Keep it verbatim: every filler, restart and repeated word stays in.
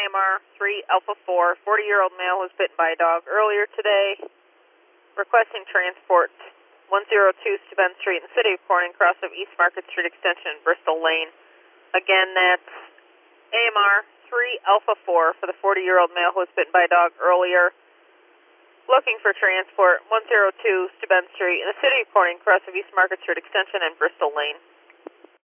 M R three Alpha four, forty-year-old male was bitten by a dog earlier today, requesting transport one oh two Steuben Street in the city of Corning, cross of East Market Street Extension, Bristol Lane. Again, that's A M R three Alpha four for the forty-year-old male who was bitten by a dog earlier, looking for transport one oh two Steuben Street in the city of Corning, cross of East Market Street Extension and Bristol Lane.